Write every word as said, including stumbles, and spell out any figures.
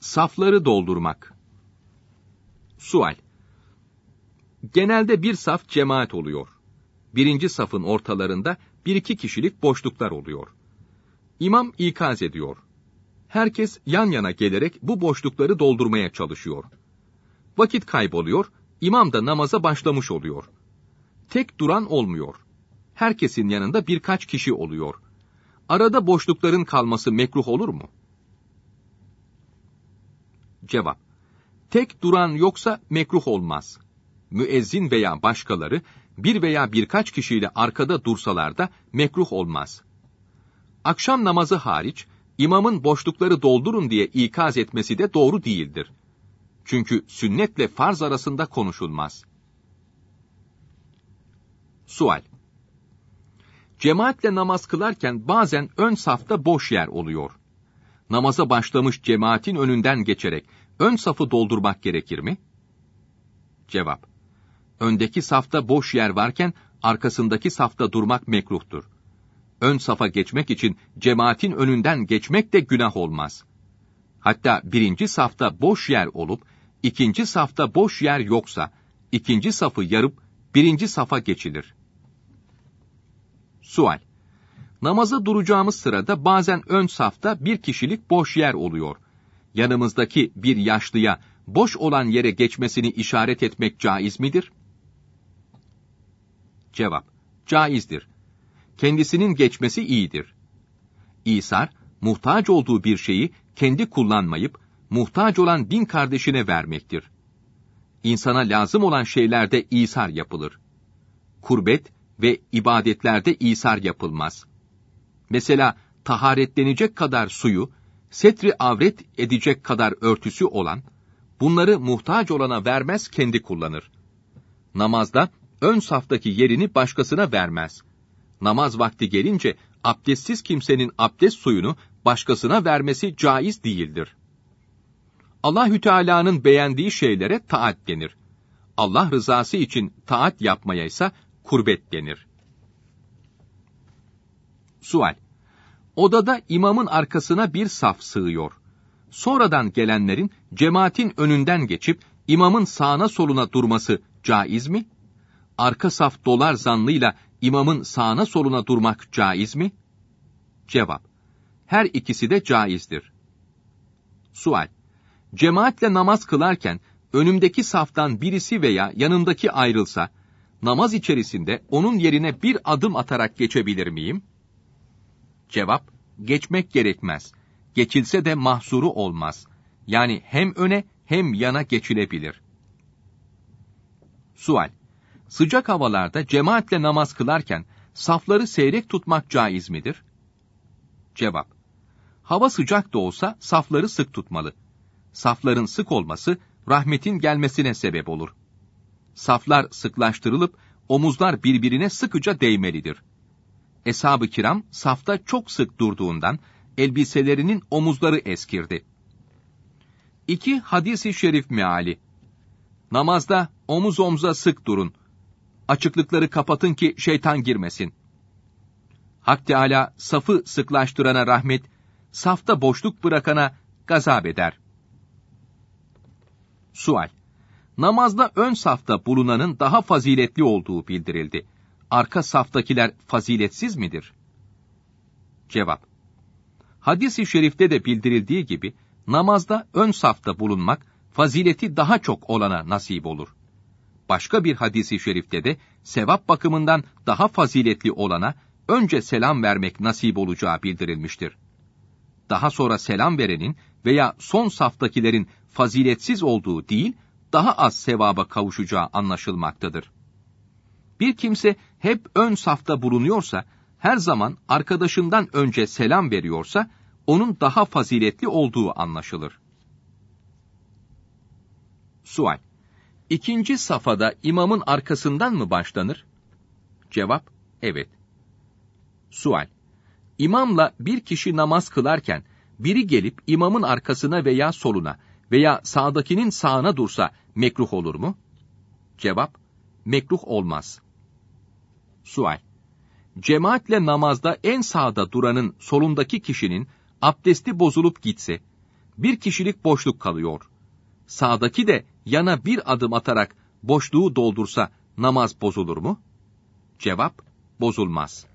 Safları doldurmak. Sual. Genelde bir saf cemaat oluyor. Birinci safın ortalarında bir iki kişilik boşluklar oluyor. İmam ikaz ediyor. Herkes yan yana gelerek bu boşlukları doldurmaya çalışıyor. Vakit kayboluyor, imam da namaza başlamış oluyor. Tek duran olmuyor. Herkesin yanında birkaç kişi oluyor. Arada boşlukların kalması mekruh olur mu? Cevap. Tek duran yoksa mekruh olmaz. Müezzin veya başkaları bir veya birkaç kişiyle arkada dursalar da mekruh olmaz. Akşam namazı hariç, imamın boşlukları doldurun diye ikaz etmesi de doğru değildir. Çünkü sünnetle farz arasında konuşulmaz. Sual. Cemaatle namaz kılarken bazen ön safta boş yer oluyor. Namaza başlamış cemaatin önünden geçerek ön safı doldurmak gerekir mi? Cevap. Öndeki safta boş yer varken arkasındaki safta durmak mekruhtur. Ön safa geçmek için cemaatin önünden geçmek de günah olmaz. Hatta birinci safta boş yer olup, ikinci safta boş yer yoksa, ikinci safı yarıp birinci safa geçilir. Sual. Namaza duracağımız sırada bazen ön safta bir kişilik boş yer oluyor. Yanımızdaki bir yaşlıya boş olan yere geçmesini işaret etmek caiz midir? Cevap. Caizdir. Kendisinin geçmesi iyidir. İsar, muhtaç olduğu bir şeyi kendi kullanmayıp, muhtaç olan din kardeşine vermektir. İnsana lazım olan şeylerde isar yapılır. Kurbet ve ibadetlerde isar yapılmaz. Mesela taharetlenecek kadar suyu, setri avret edecek kadar örtüsü olan, bunları muhtaç olana vermez, kendi kullanır. Namazda ön saftaki yerini başkasına vermez. Namaz vakti gelince abdestsiz kimsenin abdest suyunu başkasına vermesi caiz değildir. Allahü Teala'nın beğendiği şeylere taat denir. Allah rızası için taat yapmaya ise kurbet denir. Sual. Odada imamın arkasına bir saf sığıyor. Sonradan gelenlerin cemaatin önünden geçip imamın sağına soluna durması caiz mi? Arka saf dolar zannıyla imamın sağına soluna durmak caiz mi? Cevap. Her ikisi de caizdir. Sual. Cemaatle namaz kılarken önümdeki saftan birisi veya yanımdaki ayrılsa, namaz içerisinde onun yerine bir adım atarak geçebilir miyim? Cevap. Geçmek gerekmez. Geçilse de mahsuru olmaz. Yani hem öne hem yana geçilebilir. Sual. Sıcak havalarda cemaatle namaz kılarken safları seyrek tutmak caiz midir? Cevap. Hava sıcak da olsa safları sık tutmalı. Safların sık olması rahmetin gelmesine sebep olur. Saflar sıklaştırılıp omuzlar birbirine sıkıca değmelidir. Eshab-ı kiram safta çok sık durduğundan elbiselerinin omuzları eskirdi. İki hadis-i şerif meali. Namazda omuz omuza sık durun. Açıklıkları kapatın ki şeytan girmesin. Hak Teâlâ safı sıklaştırana rahmet, safta boşluk bırakana gazap eder. Sual. Namazda ön safta bulunanın daha faziletli olduğu bildirildi. Arka saftakiler faziletsiz midir? Cevap. Hadis-i şerifte de bildirildiği gibi, namazda ön safta bulunmak, fazileti daha çok olana nasip olur. Başka bir hadis-i şerifte de, sevap bakımından daha faziletli olana, önce selam vermek nasip olacağı bildirilmiştir. Daha sonra selam verenin veya son saftakilerin faziletsiz olduğu değil, daha az sevaba kavuşacağı anlaşılmaktadır. Bir kimse hep ön safta bulunuyorsa, her zaman arkadaşından önce selam veriyorsa, onun daha faziletli olduğu anlaşılır. Sual. İkinci safada imamın arkasından mı başlanır? Cevap, evet. Sual. İmamla bir kişi namaz kılarken, biri gelip imamın arkasına veya soluna veya sağdakinin sağına dursa mekruh olur mu? Cevap, mekruh olmaz. Sual. Cemaatle namazda en sağda duranın solundaki kişinin abdesti bozulup gitse, Bir kişilik boşluk kalıyor. Sağdaki de yana bir adım atarak boşluğu doldursa namaz bozulur mu? Cevap, bozulmaz.